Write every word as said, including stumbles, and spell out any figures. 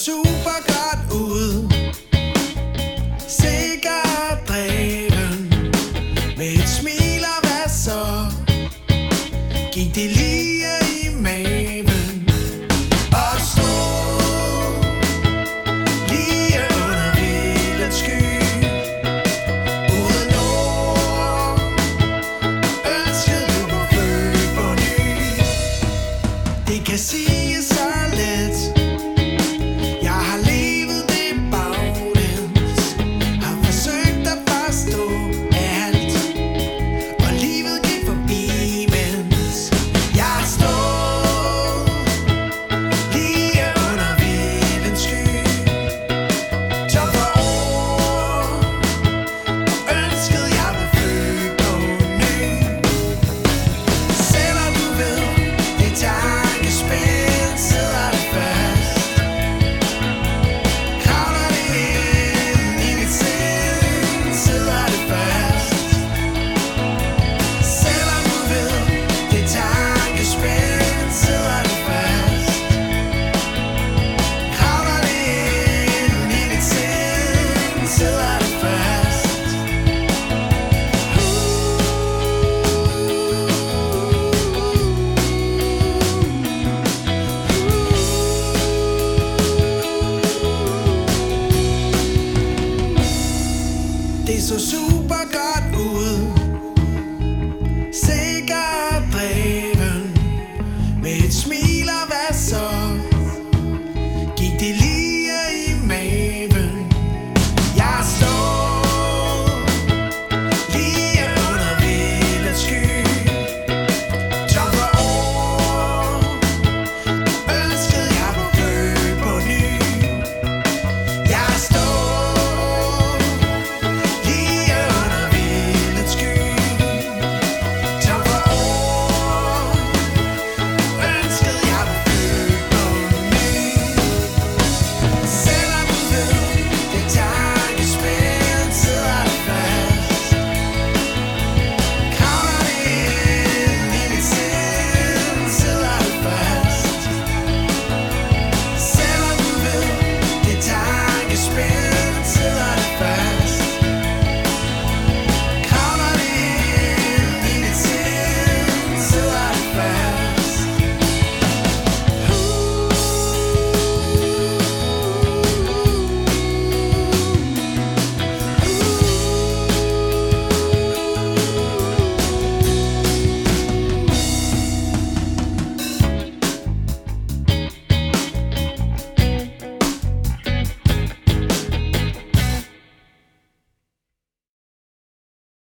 super godt ud. Sikkert dreven med et smil, og hvad så? Gik det lige i maven og stod lige under vildens sky. Uden ord ønskede du var født på ny. Det kan siges så let. Jeg har levet det baglæns, har forsøgt at forstå alt, og livet gik forbi, mens jeg stod lige under vildens sky. Tom for ord, og ønskede jeg var født på ny. Selvom du ved, det tankespænd sidder det fast, kravler det ind i mit sind, sidder det fast. Selvom du ved, det tankespænd sidder det fast, kravler det ind i mit sind, sidder det fast. Det så super godt ud. Sikkert dreven med et smil, og hvad så? Gik det lige i maven. Jeg stod lige under vildens sky. Tom for ord ønskede jeg var født på ny. Jeg stod lige under vildens sky. Tom for ord ønskede jeg var født på ny. Selvom du ved, det tankespænd sidder det fast, kravler det ind i mit sind, sidder det fast. Selvom du ved, det tankespænd